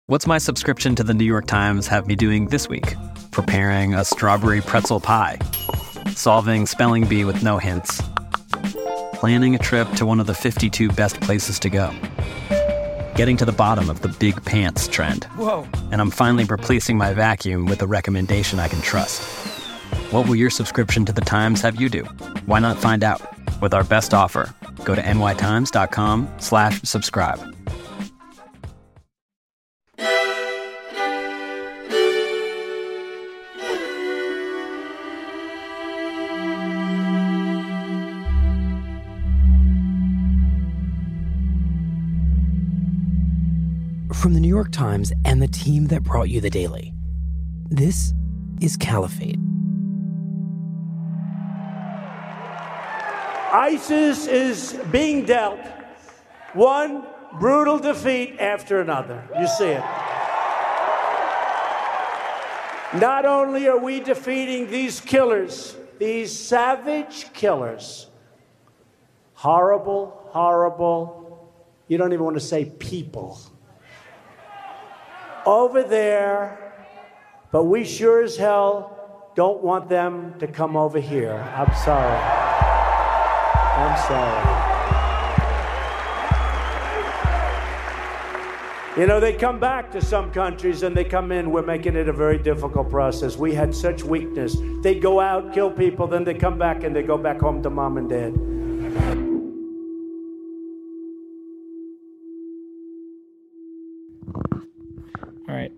What's my subscription to the New York Times have me doing this week? Preparing a strawberry pretzel pie, solving spelling bee with no hints, planning a trip to one of the 52 best places to go, getting to the bottom of the big pants trend. Whoa. And I'm finally replacing my vacuum with a recommendation I can trust. What will your subscription to the Times have you do? Why not find out? With our best offer, go to nytimes.com/subscribe. From the New York Times and the team that brought you The Daily, this is Caliphate. ISIS is being dealt one brutal defeat after another. You see it. Not only are we defeating these killers, these savage killers, horrible, horrible, you don't even want to say people, over there, but we sure as hell don't want them to come over here. I'm sorry. You know, they come back to some countries and they come in, we're making it a very difficult process. We had such weakness. They go out, kill people, then they come back and they go back home to mom and dad. All right.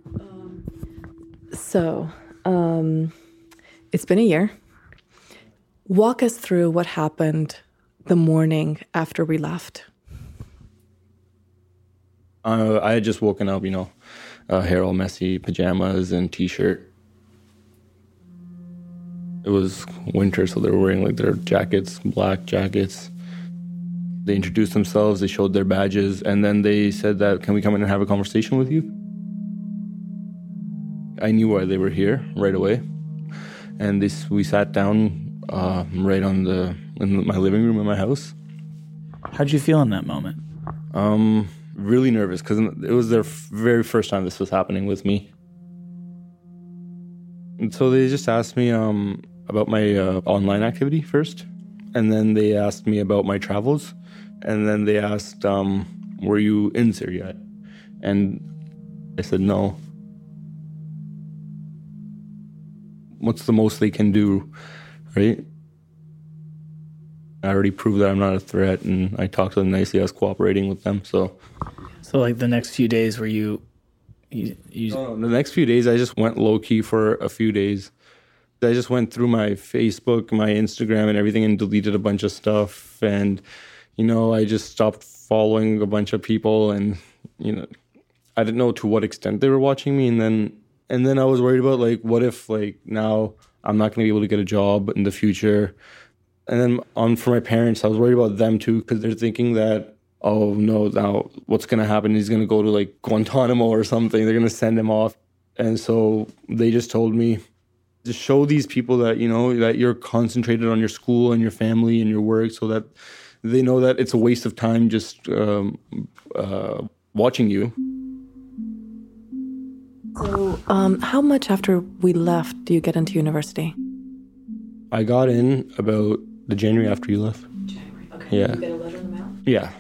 So, it's been a year. Walk us through what happened the morning after we left. I had just woken up, hair all messy, pajamas and t-shirt. It was winter, so they were wearing their jackets, black jackets. They introduced themselves, they showed their badges, and then they said that, can we come in and have a conversation with you? I knew why they were here right away. And we sat down right in my living room in my house. How'd you feel in that moment? Really nervous, because it was their very first time this was happening with me. And so they just asked me about my online activity first. And then they asked me about my travels. And then they asked, were you in Syria? And I said no. What's the most they can do, right? I already proved that I'm not a threat, and I talked to them nicely. I was cooperating with them, so the next few days were you No, the next few days I just went low-key for a few days. I just went through my Facebook, my Instagram, and everything, and deleted a bunch of stuff. And, I just stopped following a bunch of people, and, I didn't know to what extent they were watching me. And then I was worried about, what if, now I'm not going to be able to get a job in the future. And then for my parents, I was worried about them too, because they're thinking that, oh no, now what's going to happen? He's going to go to Guantanamo or something. They're going to send him off. And so they just told me, just show these people that, that you're concentrated on your school and your family and your work, so that they know that it's a waste of time just watching you. So, how much after we left do you get into university? I got in about the January after you left. January, okay. Yeah. You get a letter in the mail? Yeah.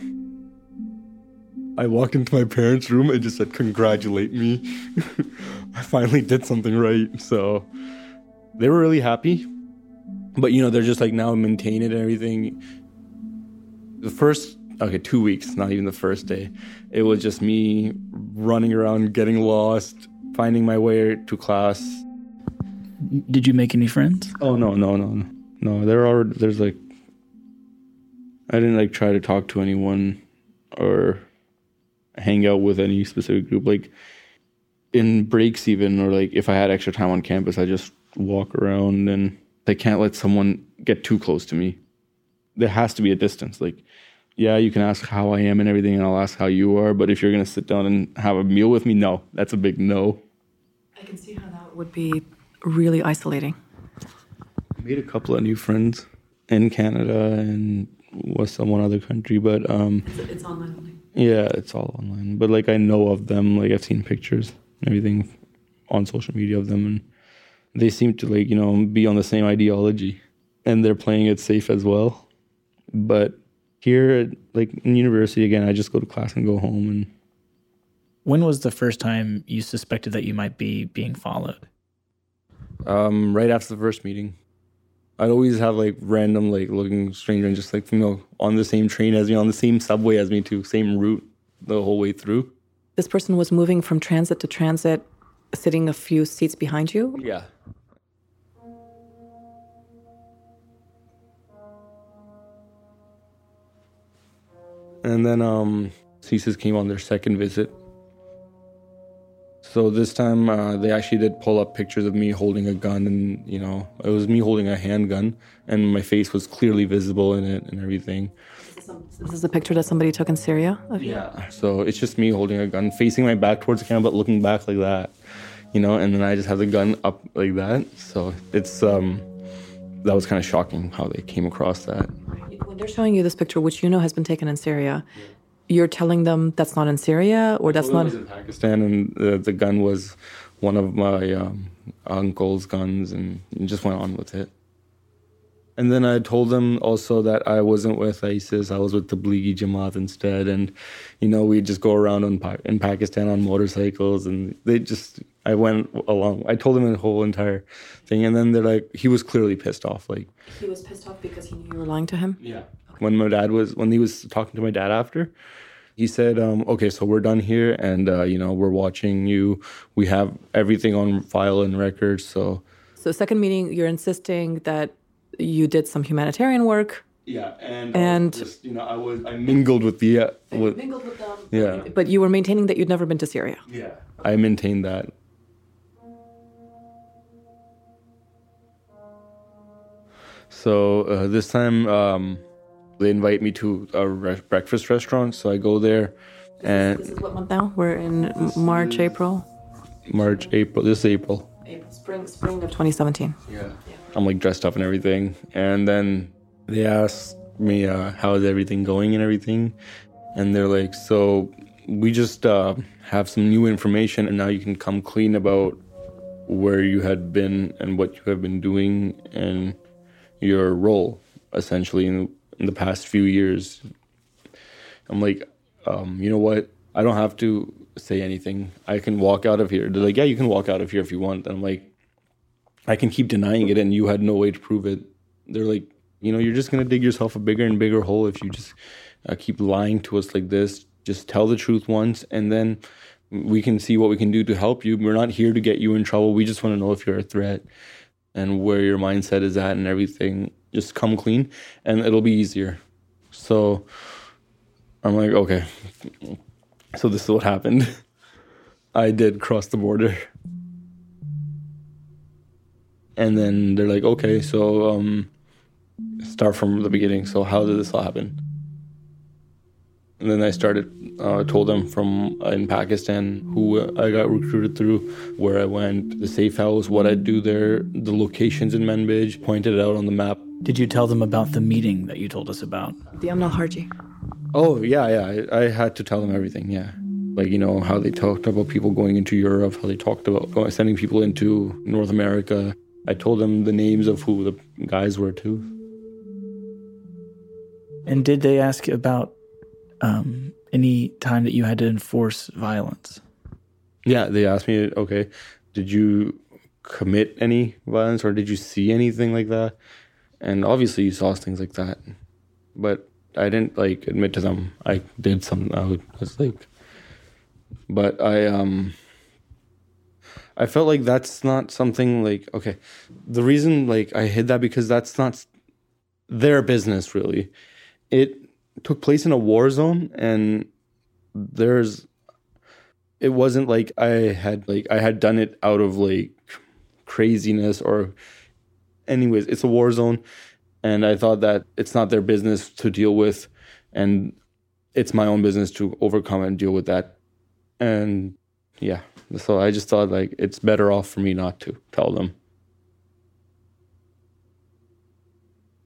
I walked into my parents' room and just said, congratulate me. I finally did something right. So they were really happy. But, they're just now maintain it and everything. The first 2 weeks, not even the first day, it was just me running around, getting lost, finding my way to class. Did you make any friends? Oh, no. There's I didn't try to talk to anyone or hang out with any specific group. In breaks even, or if I had extra time on campus, I just walk around, and I can't let someone get too close to me. There has to be a distance. Yeah, you can ask how I am and everything, and I'll ask how you are, but if you're going to sit down and have a meal with me, no. That's a big no. I can see how that would be really isolating. I made a couple of new friends in Canada, and was some one other country, but It's online only. yeah, it's all online. But like I know of them, like I've seen pictures and everything on social media of them, and they seem to like, be on the same ideology, and they're playing it safe as well. But here, like in university, again, I just go to class and go home. And When was the first time you suspected that you might be being followed? right after the first meeting, I'd always have like random like looking stranger and just like, on the same train as me, on the same subway as me too, same route the whole way through. This person was moving from transit to transit, sitting a few seats behind you. Yeah. And then CSIS came on their second visit. So this time they actually did pull up pictures of me holding a gun, and it was me holding a handgun, and my face was clearly visible in it and everything. This is a picture that somebody took in Syria of you? Yeah. So it's just me holding a gun, facing my back towards the camera, but looking back like that, and then I just have the gun up like that. So it's that was kind of shocking how they came across that. When they're showing you this picture, which has been taken in Syria, you're telling them that's not in Syria, or that's not... It was in Pakistan, and the gun was one of my uncle's guns, and just went on with it. And then I told them also that I wasn't with ISIS, I was with the Tablighi Jamaat instead, and we'd just go around in Pakistan on motorcycles, and I went along. I told them the whole entire thing, and then they're like, he was clearly pissed off. Like, He was pissed off because he knew you were lying to him? Yeah. When he was talking to my dad after, he said, okay, so we're done here, and we're watching you. We have everything on file and record. So second meeting, you're insisting that you did some humanitarian work. Yeah, and just, I mingled with the mingled with them. Yeah. But you were maintaining that you'd never been to Syria. Yeah, I maintained that. So this time they invite me to a breakfast restaurant. So I go there, and This is what month now? We're in March, April. This is April. Spring of 2017. Yeah. I'm like dressed up and everything, and then they ask me how's everything going and everything, and they're like, so we just have some new information, and now you can come clean about where you had been and what you have been doing and your role essentially in the past few years. I'm like, you know what, I don't have to say anything, I can walk out of here. They're like, yeah, you can walk out of here if you want. And I'm like, I can keep denying it, and you had no way to prove it. They're like, you're just going to dig yourself a bigger and bigger hole if you just keep lying to us like this. Just tell the truth once, and then we can see what we can do to help you. We're not here to get you in trouble. We just want to know if you're a threat and where your mindset is at and everything. Just come clean, and it'll be easier. So I'm like, okay. So this is what happened. I did cross the border. And then they're like, okay, so start from the beginning. So how did this all happen? And then I told them from in Pakistan who I got recruited through, where I went, the safe house, what I'd do there, the locations in Manbij, pointed it out on the map. Did you tell them about the meeting that you told us about? The Amn al-Harji. Oh, yeah. I had to tell them everything, yeah. Like, how they talked about people going into Europe, how they talked about sending people into North America. I told them the names of who the guys were too. And did they ask about any time that you had to enforce violence? Yeah, they asked me, okay, did you commit any violence or did you see anything like that? And obviously you saw things like that. But I didn't admit to them I did something. But I felt like that's not something okay. The reason I hid that because that's not their business really. It took place in a war zone, and it wasn't like I had done it out of craziness or anyways, it's a war zone, and I thought that it's not their business to deal with, and it's my own business to overcome and deal with that. And yeah, so I just thought it's better off for me not to tell them.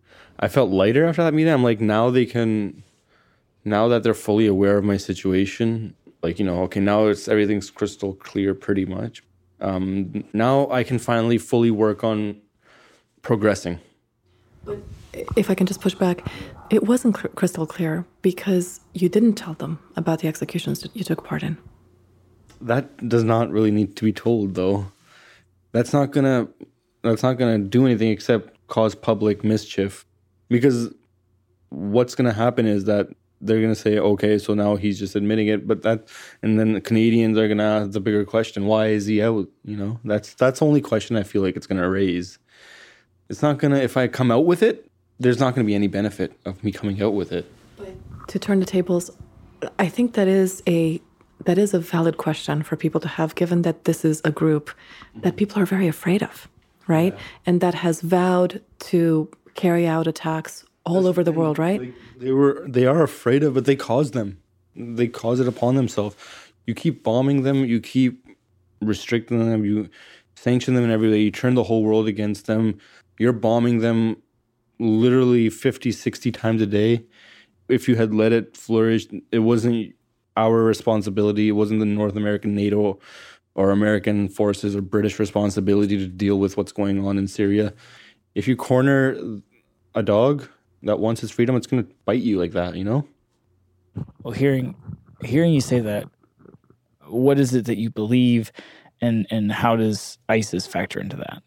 I felt lighter after that meeting. I'm like, now that they're fully aware of my situation, like, okay, now everything's crystal clear pretty much. Now I can finally fully work on progressing. But if I can just push back, it wasn't crystal clear because you didn't tell them about the executions that you took part in. That does not really need to be told, though. That's not gonna do anything except cause public mischief. Because what's gonna happen is that they're gonna say, okay, so now he's just admitting it, and then the Canadians are gonna ask the bigger question: why is he out? That's the only question I feel like it's gonna raise. It's not gonna. If I come out with it, there's not gonna be any benefit of me coming out with it. But to turn the tables, I think that is a valid question for people to have, given that this is a group that people are very afraid of, right? Yeah. And that has vowed to carry out attacks all over the world, right? They are afraid of it. They cause them. They cause it upon themselves. You keep bombing them. You keep restricting them. You sanction them in every way. You turn the whole world against them. You're bombing them literally 50, 60 times a day. If you had let it flourish, it wasn't our responsibility. It wasn't the North American NATO or American forces or British responsibility to deal with what's going on in Syria. If you corner a dog that wants his freedom, it's going to bite you like that, Well, hearing you say that, what is it that you believe, and how does ISIS factor into that?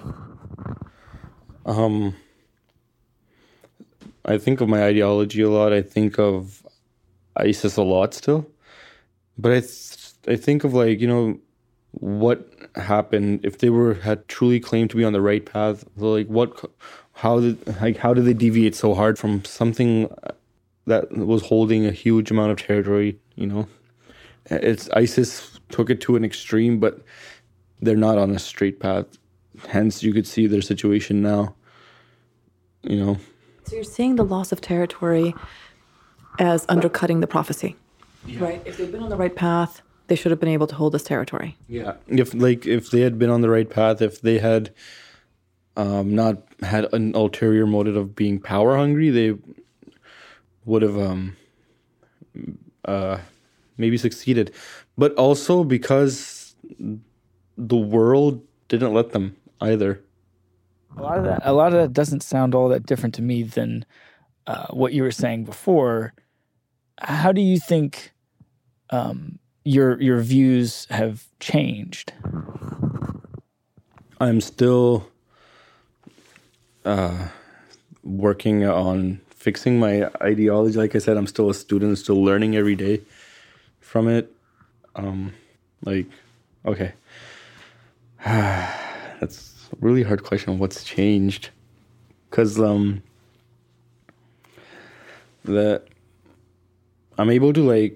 I think of my ideology a lot. I think of ISIS a lot still. But I think of what happened if they had truly claimed to be on the right path. Like how did they deviate so hard from something that was holding a huge amount of territory? It's ISIS took it to an extreme, but they're not on a straight path. Hence, you could see their situation now. So you're seeing the loss of territory as undercutting the prophecy, right? If they'd been on the right path, they should have been able to hold this territory. Yeah, if they had been on the right path, if they had not had an ulterior motive of being power hungry, they would have maybe succeeded. But also because the world didn't let them either. A lot of that doesn't sound all that different to me than what you were saying before. How do you think your views have changed? I'm still working on fixing my ideology. Like I said, I'm still a student, still learning every day from it. Okay. That's a really hard question. What's changed? Because that I'm able to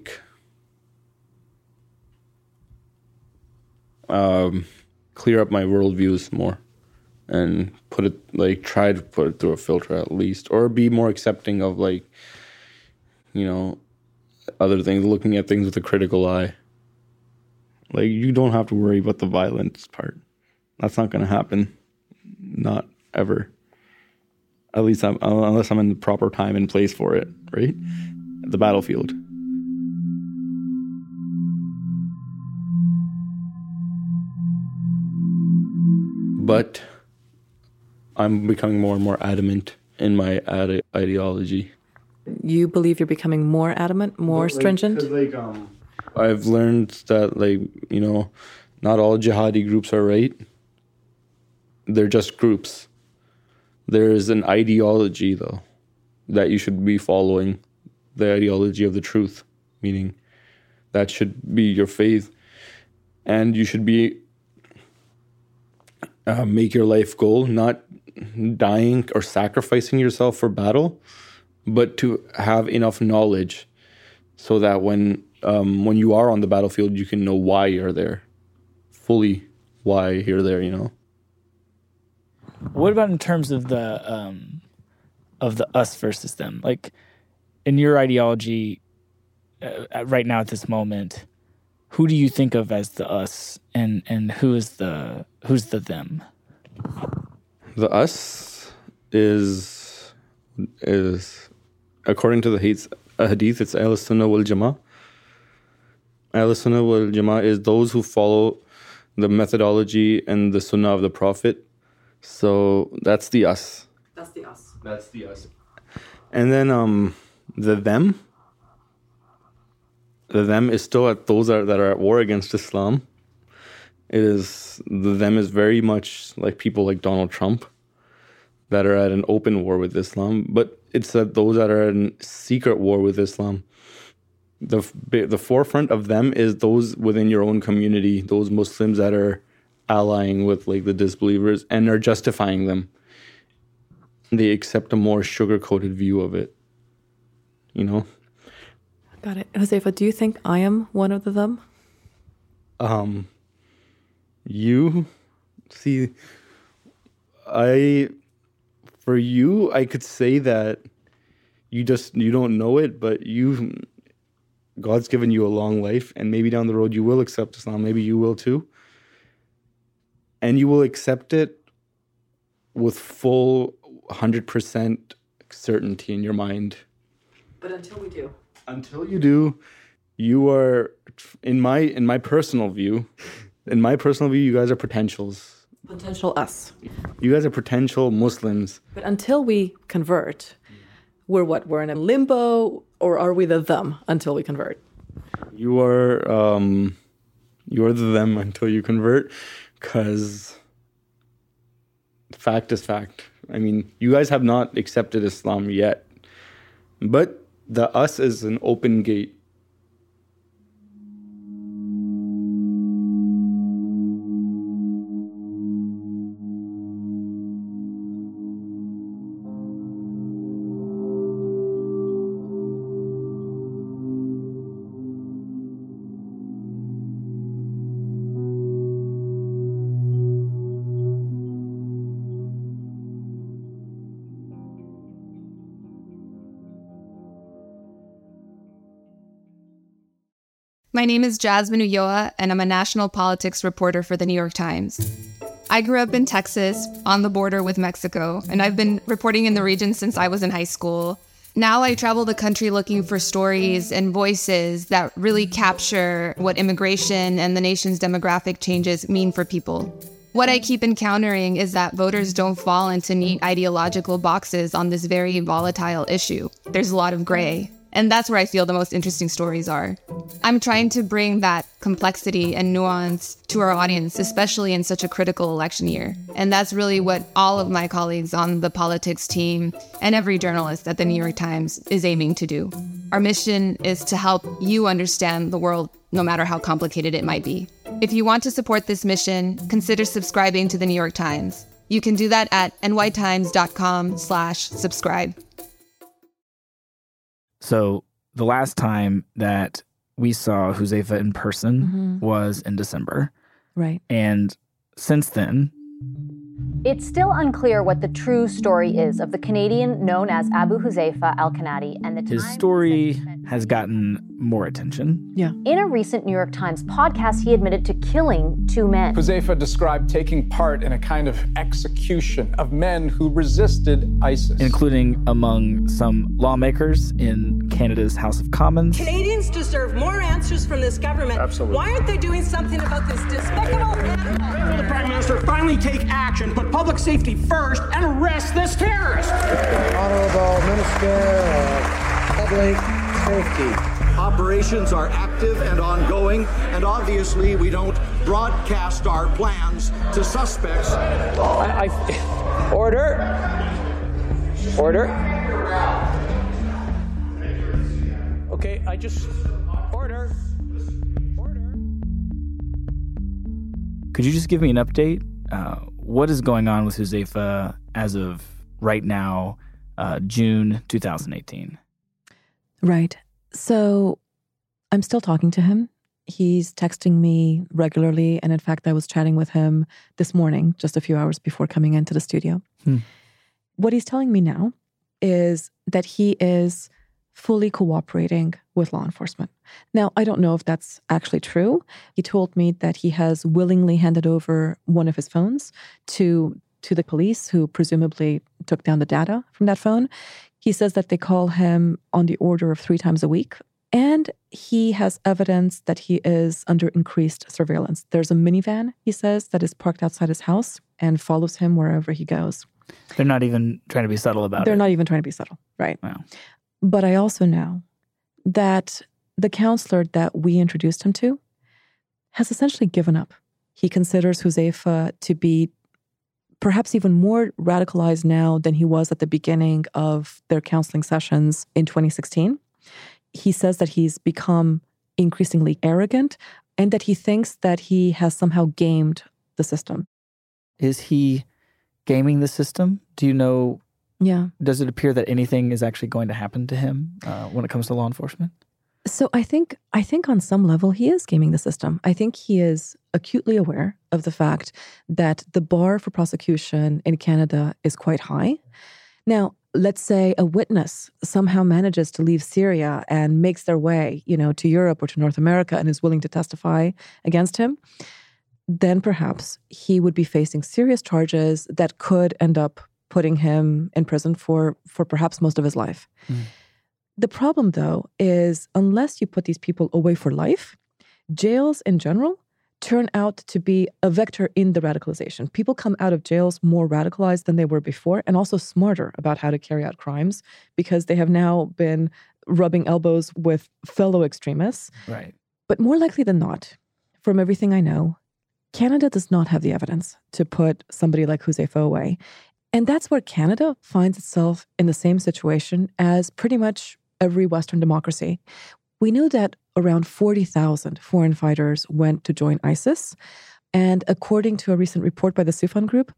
clear up my worldviews more and try to put it through a filter at least, or be more accepting of other things, looking at things with a critical eye. You don't have to worry about the violence part. That's not going to happen. Not ever. At least unless I'm in the proper time and place for it, right? At the battlefield. But I'm becoming more and more adamant in my ideology. You believe you're becoming more adamant, more stringent? I've learned that, not all jihadi groups are right. They're just groups. There is an ideology, though, that you should be following. The ideology of the truth, meaning that should be your faith. And you should be make your life goal, not dying or sacrificing yourself for battle, but to have enough knowledge so that when you are on the battlefield, you can know why you're there, fully why you're there. What about in terms of the us versus them? In your ideology, right now at this moment, who do you think of as the us, and who's the them? The us is is, according to the hadith, it's Ahl Sunnah wal Jama'ah. Ahl Sunnah wal Jama'ah is those who follow the methodology and the Sunnah of the Prophet. So that's the us. That's the us. That's the us. And then the them is still at those that are at war against Islam. The them is very much like people like Donald Trump that are at an open war with Islam, but it's at those that are in secret war with Islam. The forefront of them is those within your own community, those Muslims that are allying with like the disbelievers and are justifying them. They accept a more sugar-coated view of it, you know? Got it. Huzaifa, do you think I am one of the them? You see, for you, I could say that you don't know it, but God's given you a long life, and maybe down the road you will accept Islam. Maybe you will too. And you will accept it with full 100% certainty in your mind. But until we do. Until you do, you are, in my personal view, you guys are potentials. Potential us. You guys are potential Muslims. But until we convert, we're what? We're in a limbo, or are we the them until we convert? You're the them until you convert, because fact is fact. I mean, you guys have not accepted Islam yet, but the us is an open gate. My name is Jasmine Ulloa, and I'm a national politics reporter for the New York Times. I grew up in Texas, on the border with Mexico, and I've been reporting in the region since I was in high school. Now I travel the country looking for stories and voices that really capture what immigration and the nation's demographic changes mean for people. What I keep encountering is that voters don't fall into neat ideological boxes on this very volatile issue. There's a lot of gray. And that's where I feel the most interesting stories are. I'm trying to bring that complexity and nuance to our audience, especially in such a critical election year. And that's really what all of my colleagues on the politics team and every journalist at the New York Times is aiming to do. Our mission is to help you understand the world, no matter how complicated it might be. If you want to support this mission, consider subscribing to the New York Times. You can do that at nytimes.com/subscribe. So the last time that we saw Huzaifa in person was in December. Right. And since then, it's still unclear what the true story is of the Canadian known as Abu Huzaifa al-Kanadi and the time his story has gotten more attention. Yeah. In a recent New York Times podcast, he admitted to killing 2 men. Huzaifa described taking part in a kind of execution of men who resisted ISIS. Including among some lawmakers in Canada's House of Commons. Canadians deserve more answers from this government. Absolutely. Why aren't they doing something about this despicable animal? The Prime Minister finally take action, put public safety first, and arrest this terrorist. Honorable Minister of Public Safety. Operations are active and ongoing, and obviously we don't broadcast our plans to suspects. Order. Okay, order. Could you just give me an update? What is going on with Huzaifa as of right now, June 2018? Right. So I'm still talking to him. He's texting me regularly. And in fact, I was chatting with him this morning, just a few hours before coming into the studio. What he's telling me now is that he is fully cooperating with law enforcement. Now, I don't know if that's actually true. He told me that he has willingly handed over one of his phones to to the police who presumably took down the data from that phone. He says that they call him on the order of 3 times a week. And he has evidence that he is under increased surveillance. There's a minivan, he says, that is parked outside his house and follows him wherever he goes. They're not even trying to be subtle about it. They're not even trying to be subtle, right? Wow. But I also know that the counselor that we introduced him to has essentially given up. He considers Huzaifa to be perhaps even more radicalized now than he was at the beginning of their counseling sessions in 2016. He says that he's become increasingly arrogant and that he thinks that he has somehow gamed the system. Is he gaming the system? Do you know? Yeah. Does it appear that anything is actually going to happen to him when it comes to law enforcement? So I think on some level he is gaming the system. I think he is acutely aware of the fact that the bar for prosecution in Canada is quite high. Now, let's say a witness somehow manages to leave Syria and makes their way, to Europe or to North America and is willing to testify against him, then perhaps he would be facing serious charges that could end up putting him in prison for perhaps most of his life. Mm. The problem, though, is unless you put these people away for life, jails in general turn out to be a vector in the radicalization. People come out of jails more radicalized than they were before and also smarter about how to carry out crimes because they have now been rubbing elbows with fellow extremists. Right. But more likely than not, from everything I know, Canada does not have the evidence to put somebody like Huzaifa away. And that's where Canada finds itself in the same situation as pretty much every Western democracy. We know that around 40,000 foreign fighters went to join ISIS. And according to a recent report by the Soufan Group,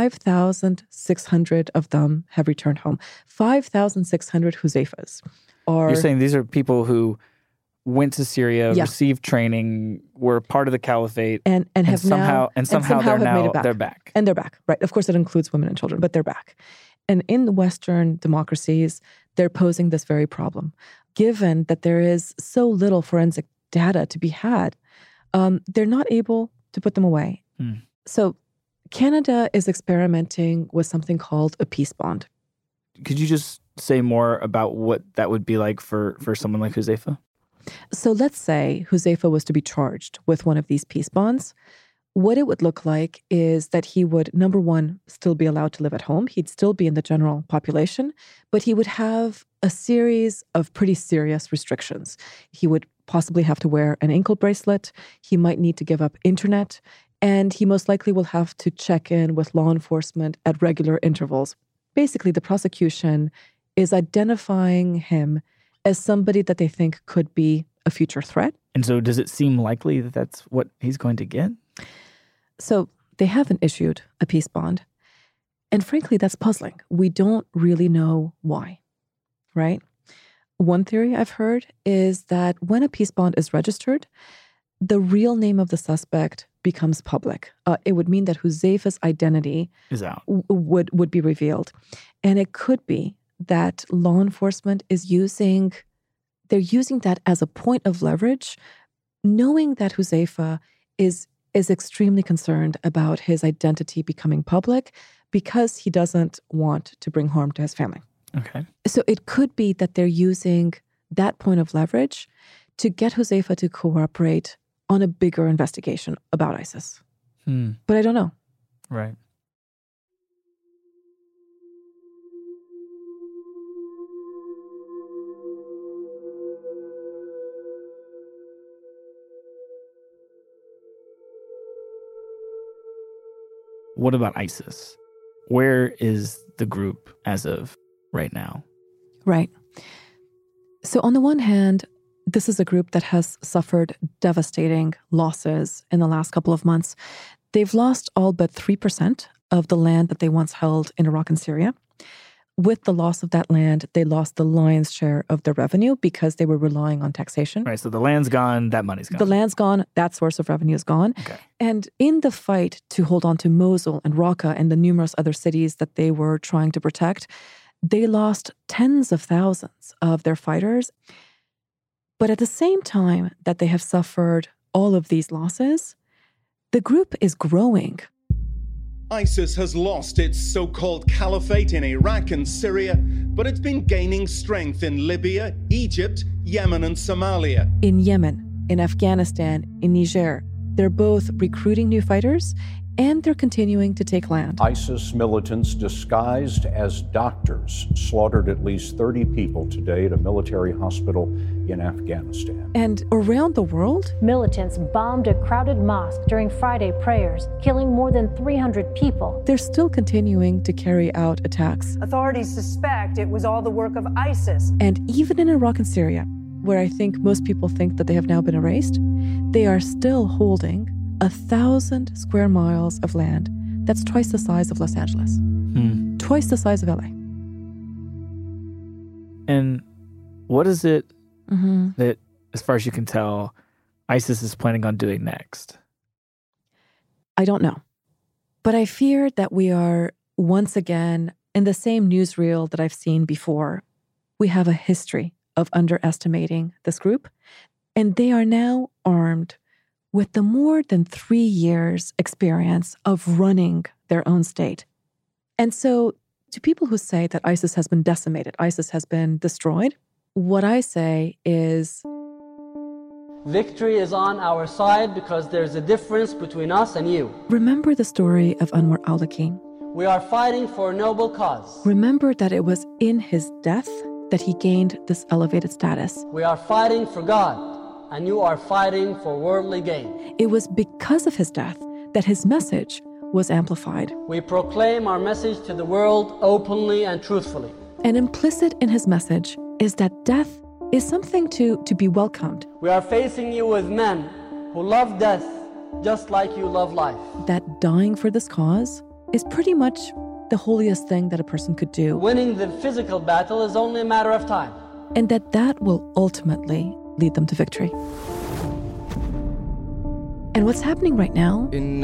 5,600 of them have returned home. 5,600 Huzaifas are... You're saying these are people who went to Syria, received training, were part of the caliphate, and somehow they're back. And they're back, right? Of course, it includes women and children, but they're back. And in the Western democracies, they're posing this very problem. Given that there is so little forensic data to be had, they're not able to put them away. Mm. So Canada is experimenting with something called a peace bond. Could you just say more about what that would be like for someone like Huzaifa? So let's say Huzaifa was to be charged with one of these peace bonds. What it would look like is that he would, number one, still be allowed to live at home. He'd still be in the general population, but he would have a series of pretty serious restrictions. He would possibly have to wear an ankle bracelet. He might need to give up internet, and he most likely will have to check in with law enforcement at regular intervals. Basically, the prosecution is identifying him as somebody that they think could be a future threat. And so does it seem likely that that's what he's going to get? So they haven't issued a peace bond. And frankly, that's puzzling. We don't really know why, right? One theory I've heard is that when a peace bond is registered, the real name of the suspect becomes public. It would mean that Huzaifa's identity is out. Would be revealed. And it could be that law enforcement is using that as a point of leverage, knowing that Huzaifa is extremely concerned about his identity becoming public because he doesn't want to bring harm to his family. Okay. So it could be that they're using that point of leverage to get Huzaifa to cooperate on a bigger investigation about ISIS. But I don't know. Right. What about ISIS? Where is the group as of right now? Right. So on the one hand, this is a group that has suffered devastating losses in the last couple of months. They've lost all but 3% of the land that they once held in Iraq and Syria. With the loss of that land, they lost the lion's share of their revenue because they were relying on taxation. Right, so the land's gone, that money's gone. The land's gone, that source of revenue is gone. Okay. And in the fight to hold on to Mosul and Raqqa and the numerous other cities that they were trying to protect, they lost tens of thousands of their fighters. But at the same time that they have suffered all of these losses, the group is growing. ISIS has lost its so-called caliphate in Iraq and Syria, but it's been gaining strength in Libya, Egypt, Yemen, and Somalia. In Yemen, in Afghanistan, in Niger, they're both recruiting new fighters and they're continuing to take land. ISIS militants disguised as doctors slaughtered at least 30 people today at a military hospital in Afghanistan. And around the world, militants bombed a crowded mosque during Friday prayers, killing more than 300 people. They're still continuing to carry out attacks. Authorities suspect it was all the work of ISIS. And even in Iraq and Syria, where I think most people think that they have now been erased, they are still holding 1,000 square miles of land that's twice the size of Los Angeles, twice the size of LA. And what is it that, as far as you can tell, ISIS is planning on doing next? I don't know. But I fear that we are once again in the same newsreel that I've seen before. We have a history of underestimating this group, and they are now armed with the more than 3 years experience of running their own state. And so to people who say that ISIS has been decimated, ISIS has been destroyed, what I say is, victory is on our side because there's a difference between us and you. Remember the story of Anwar al-Awlaki. We are fighting for a noble cause. Remember that it was in his death that he gained this elevated status. We are fighting for God. And you are fighting for worldly gain. It was because of his death that his message was amplified. We proclaim our message to the world openly and truthfully. And implicit in his message is that death is something to be welcomed. We are facing you with men who love death just like you love life. That dying for this cause is pretty much the holiest thing that a person could do. Winning the physical battle is only a matter of time. And that will ultimately lead them to victory. And what's happening right now is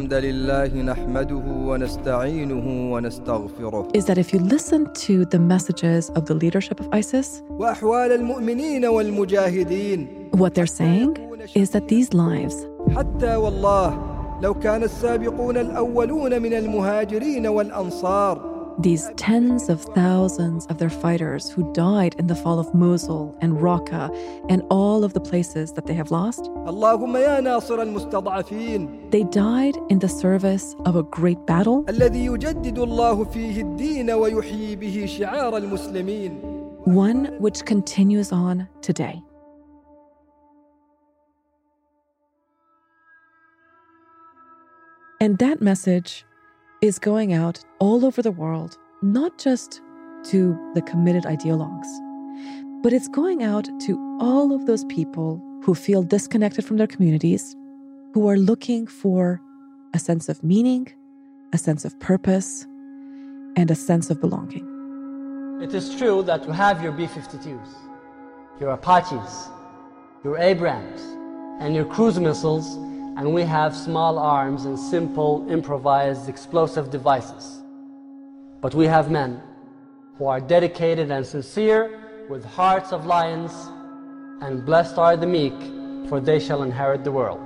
that if you listen to the messages of the leadership of ISIS, what they're saying is that these lives, these tens of thousands of their fighters who died in the fall of Mosul and Raqqa and all of the places that they have lost, they died in the service of a great battle one which continues on today. And that message is going out all over the world, not just to the committed ideologues, but it's going out to all of those people who feel disconnected from their communities, who are looking for a sense of meaning, a sense of purpose, and a sense of belonging. It is true that you have your B-52s, your Apaches, your Abrams, and your cruise missiles, and we have small arms and simple, improvised explosive devices. But we have men who are dedicated and sincere, with hearts of lions, and blessed are the meek, for they shall inherit the world.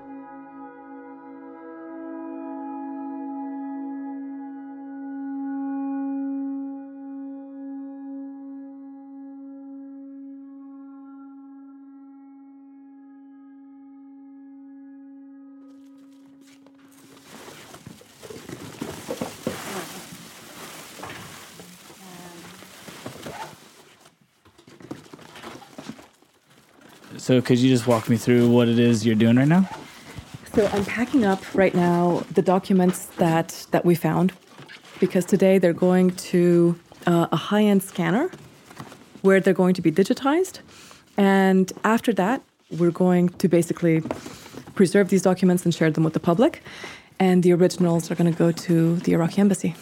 So could you just walk me through what it is you're doing right now? So I'm packing up right now the documents that we found, because today they're going to a high-end scanner where they're going to be digitized. And after that, we're going to basically preserve these documents and share them with the public. And the originals are going to go to the Iraqi embassy.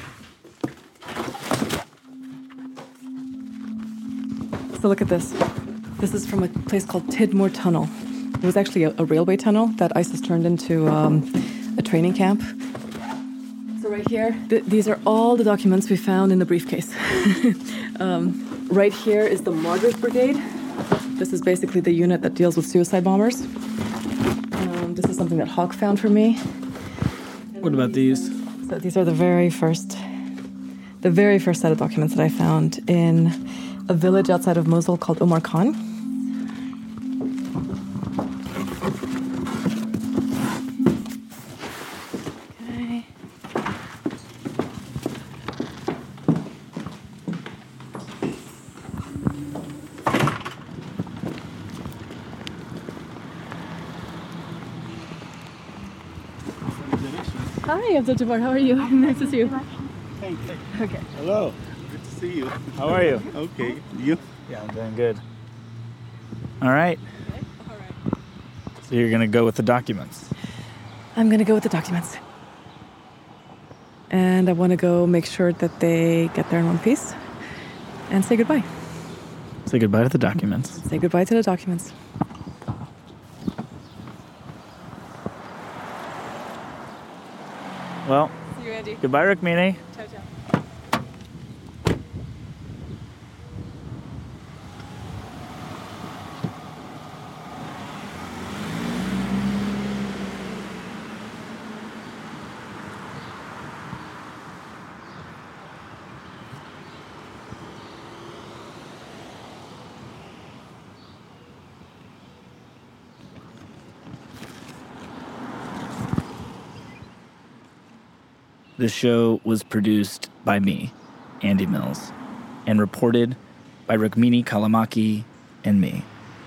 So look at this. This is from a place called Tidmore Tunnel. It was actually a railway tunnel that ISIS turned into a training camp. So right here, these are all the documents we found in the briefcase. Right here is the Margaret Brigade. This is basically the unit that deals with suicide bombers. This is something that Hawk found for me. What about these? So these are the very first set of documents that I found in a village outside of Mosul called Omar Khan. Okay. Hi, Abdul Jabbar. How are you? Nice to see you. Okay. Hello. Good to see you. How are you? Okay. You? Yeah, I'm doing good. All right. So you're going to go with the documents? I'm going to go with the documents. And I want to go make sure that they get there in one piece and say goodbye. Say goodbye to the documents. Say goodbye to the documents. Well, See you, Andy. goodbye, Rukmini. Ciao, ciao. The show was produced by me, Andy Mills, and reported by Rukmini Callimachi and me.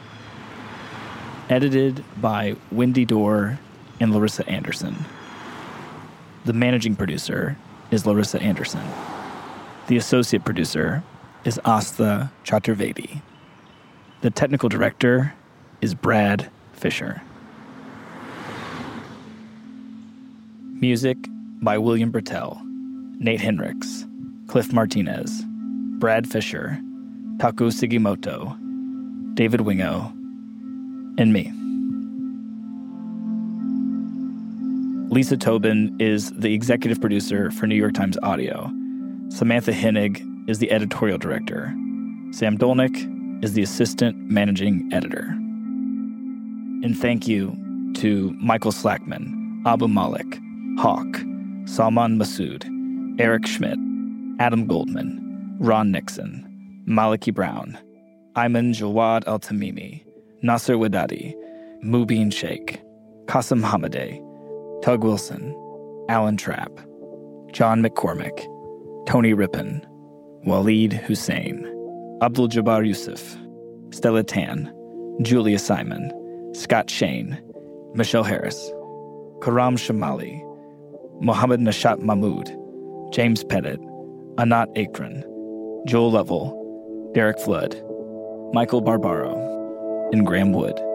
Edited by Wendy Dorr and Larissa Anderson. The managing producer is Larissa Anderson. The associate producer is Astha Chaturvedi. The technical director is Brad Fisher. Music by William Bertel, Nate Hendricks, Cliff Martinez, Brad Fisher, Taku Sugimoto, David Wingo, and me. Lisa Tobin is the executive producer for New York Times Audio. Samantha Hennig is the editorial director. Sam Dolnick is the assistant managing editor. And thank you to Michael Slackman, Abu Malik, Hawk, Salman Masood, Eric Schmidt, Adam Goldman, Ron Nixon, Maliki Brown, Ayman Jawad Al-Tamimi, Nasser Wadadi, Mubin Sheikh, Qasim Hamadeh, Tug Wilson, Alan Trapp, John McCormick, Tony Rippon, Waleed Hussein, Abdul Jabbar Yusuf, Stella Tan, Julia Simon, Scott Shane, Michelle Harris, Karam Shamali, Mohammed Nashat Mahmood, James Pettit, Anat Akron, Joel Lovell, Derek Flood, Michael Barbaro, and Graham Wood.